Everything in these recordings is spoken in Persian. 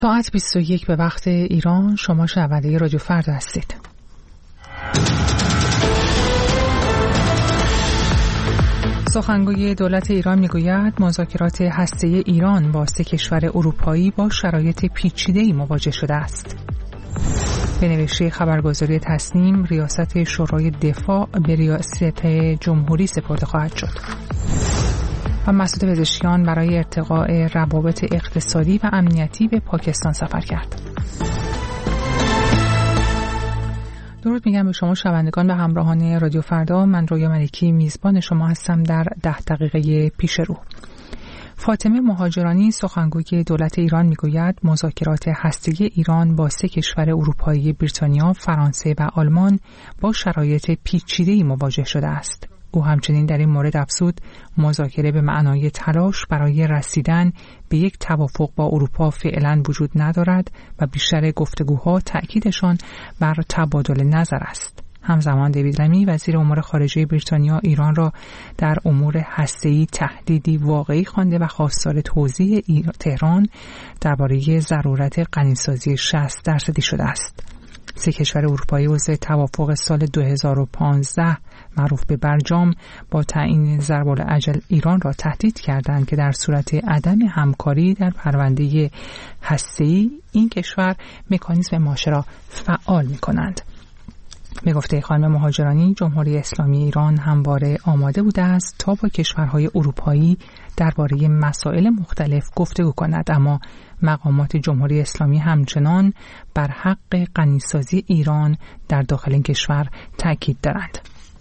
ساعت 21 به وقت ایران. شما شنونده رادیو فردا هستید. سخنگوی دولت ایران میگوید مذاکرات هسته‌ای ایران با 3 کشور اروپایی با شرایط پیچیده‌ای مواجه شده است. به نوشته خبرگزاری تصنیم، ریاست شورای دفاع به ریاست جمهوری سپرده خواهد شد. و مسعود پزشکیان برای ارتقاء روابط اقتصادی و امنیتی به پاکستان سفر کرد. درود میگم به شما شنوندگان و همراهان رادیو فردا. من رویا ملکی میزبان شما هستم در 10 دقیقه پیش رو. فاطمه مهاجرانی سخنگوی دولت ایران میگوید مذاکرات هسته‌ای ایران با 3 کشور اروپایی بریتانیا، فرانسه و آلمان با شرایط پیچیده‌ای مواجه شده است. او همچنین در این مورد افزود مذاکره به معنای تلاش برای رسیدن به یک توافق با اروپا فعلا وجود ندارد و بیشتر گفتگوها تأکیدشان بر تبادل نظر است. همزمان دیوید لمی وزیر امور خارجه بریتانیا ایران را در امور هسته‌ای تهدیدی واقعی خوانده و خواستار توضیح تهران درباره ضرورت غنیسازی 60% شده است. 3 کشور اروپایی عضو توافق سال 2015 معروف به برجام با تعیین ضرب الاجل ایران را تهدید کردند که در صورت عدم همکاری در پرونده هسته‌ای این کشور مکانیزم ماشه را فعال می‌کنند. به گفته خانم مهاجرانی، جمهوری اسلامی ایران همواره آماده بوده است تا با کشورهای اروپایی درباره مسائل مختلف گفتگو کند، اما مقامات جمهوری اسلامی همچنان بر حق غنیسازی ایران در داخل این کشور تاکید دارند.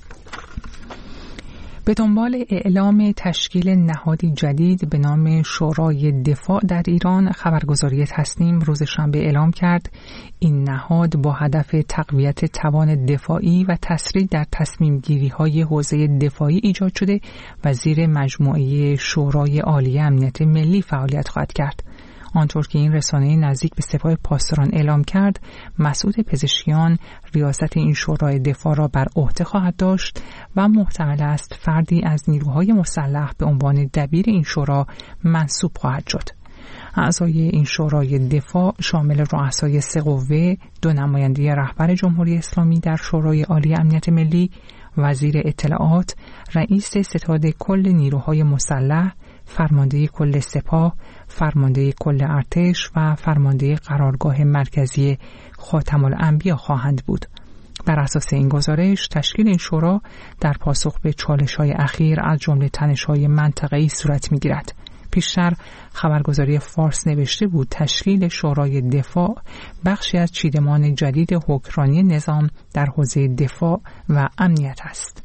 به دنبال اعلام تشکیل نهادی جدید به نام شورای دفاع در ایران، خبرگزاری تصنیم روز شنبه اعلام کرد این نهاد با هدف تقویت توان دفاعی و تسریع در تصمیم گیری های حوزه دفاعی ایجاد شده و زیر مجموعه شورای عالی امنیت ملی فعالیت خواهد کرد. آنطور که این رسانه نزدیک به سپاه پاسداران اعلام کرد، مسعود پزشکیان ریاست این شورای دفاع را بر عهده خواهد داشت و محتمل است فردی از نیروهای مسلح به عنوان دبیر این شورا منصوب خواهد شد. اعضای این شورای دفاع شامل رؤسای 3 قوه، 2 نماینده رهبر جمهوری اسلامی در شورای عالی امنیت ملی، وزیر اطلاعات، رئیس ستاد کل نیروهای مسلح، فرمانده کل سپاه، فرمانده کل ارتش و فرمانده قرارگاه مرکزی خاتم الانبیا خواهند بود. بر اساس این گزارش، تشکیل این شورا در پاسخ به چالش‌های اخیر از جمله تنش‌های منطقه‌ای صورت می‌گیرد. پیشتر خبرگزاری فارس نوشته بود تشکیل شورای دفاع بخشی از چیدمان جدید حکمرانی نظام در حوزه دفاع و امنیت است.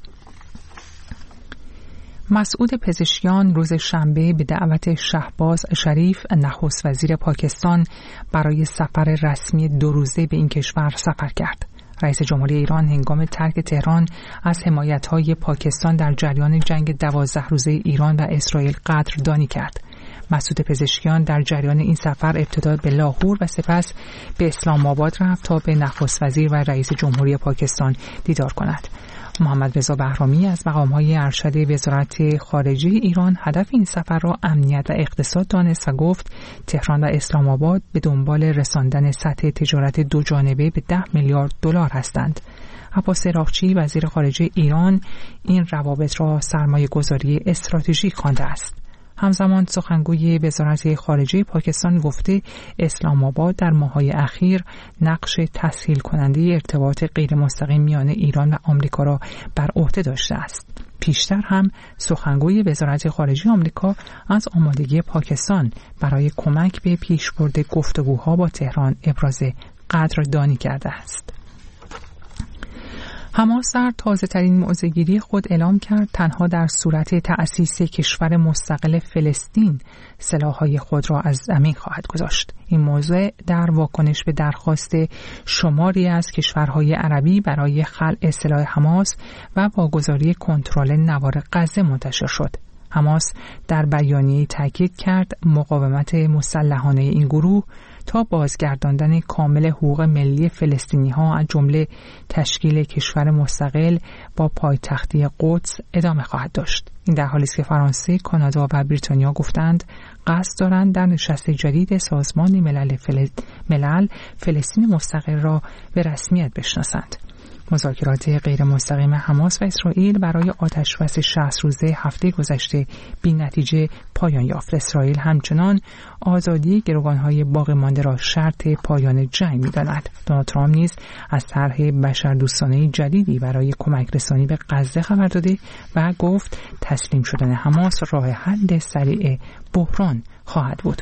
مسعود پزشکیان روز شنبه به دعوت شهباز شریف نخست وزیر پاکستان برای سفر رسمی 2 روزه به این کشور سفر کرد. رئیس جمهوری ایران هنگام ترک تهران از حمایت‌های پاکستان در جریان جنگ 12 روزه ایران و اسرائیل قدردانی کرد. مسعود پزشکیان در جریان این سفر ابتدا به لاهور و سپس به اسلام آباد رفت تا به نخست وزیر و رئیس جمهوری پاکستان دیدار کند. محمد رضا بهرامی از مقام‌های ارشد وزارت خارجه ایران هدف این سفر را امنیت و اقتصاد دانست و گفت تهران و اسلام آباد به دنبال رساندن سطح تجارت 2 جانبه به 10 میلیارد دلار هستند. عباس عراقچی وزیر خارجه ایران این روابط را سرمایه‌گذاری استراتژیک خوانده است. همزمان سخنگوی وزارت خارجه پاکستان گفته اسلام آباد در ماه‌های اخیر نقش تسهیل کننده ارتباط غیر مستقیم میان ایران و آمریکا را بر عهده داشته است. پیشتر هم سخنگوی وزارت خارجه آمریکا از آمادگی پاکستان برای کمک به پیشبرد گفتگوها با تهران ابراز قدردانی کرده است. حماس در تازه‌ترین موضع‌گیری خود اعلام کرد تنها در صورت تأسیس کشور مستقل فلسطین سلاح‌های خود را از زمین خواهد گذاشت. این موضوع در واکنش به درخواست شماری از کشورهای عربی برای خلع سلاح حماس و واگذاری کنترل نوار غزه منتشر شد. حماس در بیانیه‌ای تاکید کرد مقاومت مسلحانه این گروه تا بازگرداندن کامل حقوق ملی فلسطینی‌ها از جمله تشکیل کشور مستقل با پایتختی قدس ادامه خواهد داشت. این در حالی است که فرانسه، کانادا و بریتانیا گفتند قصد دارند در نشست جدید سازمان ملل فلسطین مستقل را به رسمیت بشناسند. مذاکرات غیر مستقیم حماس و اسرائیل برای آتشبس 60 روزه هفته گذشته بی نتیجه پایان یافت. اسرائیل همچنان آزادی گروگانهای باقی مانده را شرط پایان جنگ می‌داند. دونالد ترامپ نیز از طرح بشردوستانه جدیدی برای کمک رسانی به غزه خبر داده و گفت تسلیم شدن حماس راه حل سریع بحران خواهد بود.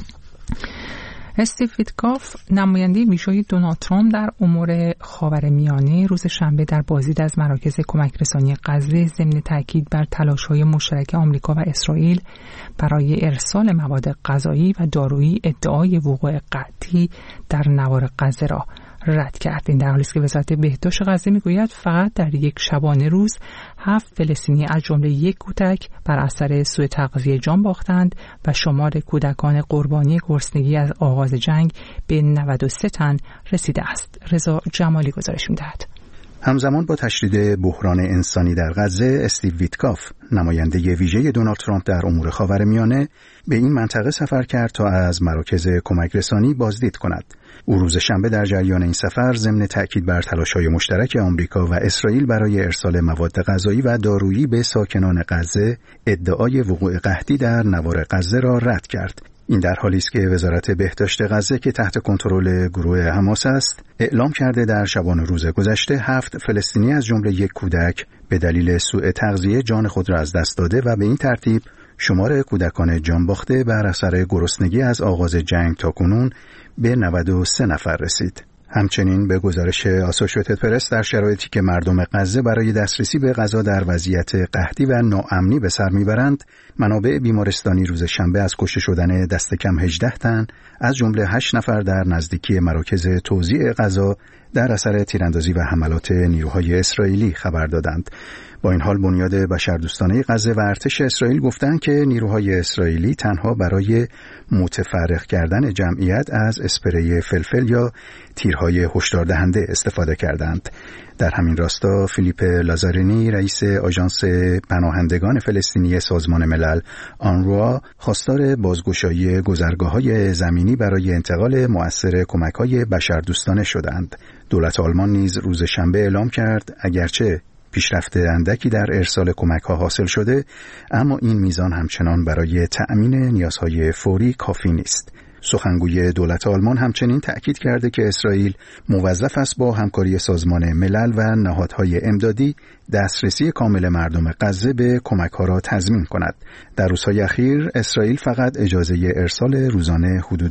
استیو ویتکاف، نماینده ویژه دونالد ترامپ در امور خاورمیانه، روز شنبه در بازدید از مراکز کمک رسانی غزه ضمن تاکید بر تلاش‌های مشترک آمریکا و اسرائیل برای ارسال مواد غذایی و دارویی ادعای وقوع قحطی در نوار غزه را رد کرد. این در حالی است که وزارت بهداشت غزه میگوید فقط در یک شبانه روز 7 فلسطینی از جمله 1 کودک بر اثر سوء تغذیه جان باختند و شمار کودکان قربانی گرسنگی از آغاز جنگ به 93 تن رسیده است. رضا جمالی گزارش می‌دهد. همزمان با تشدید بحران انسانی در غزه، استیو ویتکاف، نماینده ویژه دونالد ترامپ در امور خاورمیانه، به این منطقه سفر کرد تا از مراکز کمک رسانی بازدید کند. او روز شنبه در جریان این سفر ضمن تأکید بر تلاش‌های مشترک آمریکا و اسرائیل برای ارسال مواد غذایی و دارویی به ساکنان غزه ادعای وقوع قحطی در نوار غزه را رد کرد. این در حالی است که وزارت بهداشت غزه که تحت کنترل گروه حماس است، اعلام کرده در شبانه روز گذشته 7 فلسطینی از جمله 1 کودک به دلیل سوء تغذیه جان خود را از دست داده و به این ترتیب شمار کودکان جان باخته بر اثر گرسنگی از آغاز جنگ تا کنون به 93 نفر رسید. همچنین به گزارش آسوشییتد پرس، در شرایطی که مردم غزه برای دسترسی به غذا در وضعیت قحطی و ناامنی به سر میبرند، منابع بیمارستانی روز شنبه از کشته شدن دست کم 18 تن از جمله 8 نفر در نزدیکی مراکز توزیع غذا در اثر تیراندازی و حملات نیروهای اسرائیلی خبر دادند. با این حال بنیاد بشردوستانه غزه و ارتش اسرائیل گفتند که نیروهای اسرائیلی تنها برای متفرق کردن جمعیت از اسپری فلفل یا تیرهای هشدار دهنده استفاده کردند. در همین راستا فیلیپ لازارینی، رئیس آژانس پناهندگان فلسطینی سازمان ملل آنروا، خواستار بازگشایی گذرگاه‌های زمینی برای انتقال مؤثر کمک‌های بشردوستانه شدند. دولت آلمان نیز روز شنبه اعلام کرد اگرچه پیشرفت اندکی در ارسال کمک‌ها حاصل شده، اما این میزان همچنان برای تأمین نیازهای فوری کافی نیست. سخنگوی دولت آلمان همچنین تأکید کرده که اسرائیل موظف است با همکاری سازمان ملل و نهادهای امدادی دسترسی کامل مردم غزه به کمک‌ها را تضمین کند. در روزهای اخیر اسرائیل فقط اجازه ارسال روزانه حدود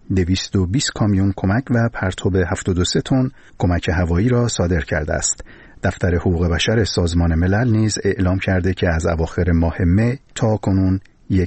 220 کامیون کمک و پرتاب 72 تن کمک هوایی را صادر کرده است. دفتر حقوق بشر سازمان ملل نیز اعلام کرده که از اواخر ماه می تا کنون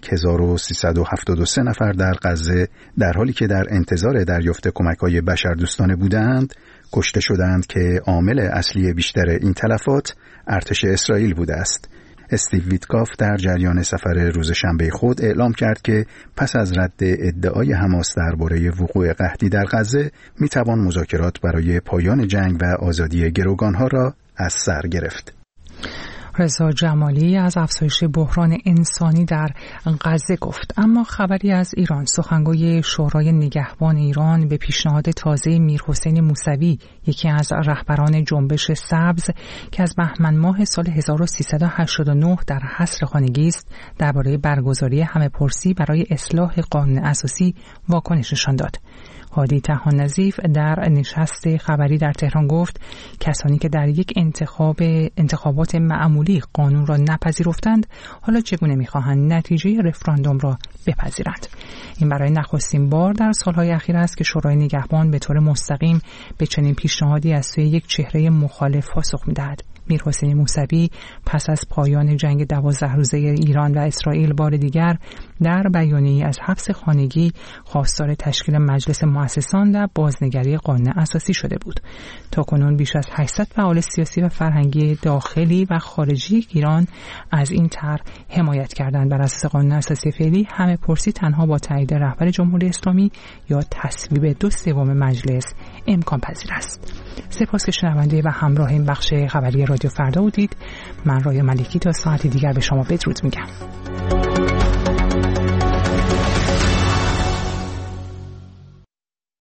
1373 نفر در غزه در حالی که در انتظار دریافت کمک‌های بشردوستانه بودند کشته شدند که عامل اصلی بیشتر این تلفات ارتش اسرائیل بوده است. استیو ویتکاف در جریان سفر روز شنبه خود اعلام کرد که پس از رد ادعای حماس درباره وقوع قحطی در غزه میتوان مذاکرات برای پایان جنگ و آزادی گروگانها را از سر گرفت. رضا جمالی از افزایش بحران انسانی در غزه گفت. اما خبری از ایران. سخنگوی شورای نگهبان ایران به پیشنهاد تازه میرحسین موسوی، یکی از رهبران جنبش سبز که از بهمن ماه سال 1389 در حصر خانگی است، درباره برگزاری همه‌پرسی برای اصلاح قانون اساسی واکنششان داد. هادی طحان نظیف در نشست خبری در تهران گفت کسانی که در یک انتخابات معمولی قانون را نپذیرفتند حالا چگونه می‌خواهند نتیجه رفراندوم را بپذیرند. این برای نخستین بار در سالهای اخیر است که شورای نگهبان به طور مستقیم به چنین پیشنهادی از سوی یک چهره مخالف پاسخ می‌دهد. میرحسین موسوی پس از پایان جنگ 12 روزه ایران و اسرائیل بار دیگر در بیانیه‌ای از حبس خانگی خواستار تشکیل مجلس مؤسسان و بازنگری قانون اساسی شده بود. تاکنون بیش از 800 فعال سیاسی و فرهنگی داخلی و خارجی ایران از این طرح حمایت کردند. بر اساس قانون اساسی فعلی همه پرسی تنها با تایید رهبر جمهوری اسلامی یا تصویب 2/3 مجلس امکان پذیر است. سپاس که شنونده و همراه این بخش خبری رادیو فردا بودید. من ریا ملکی تا ساعتی دیگر به شما بدرود میگم.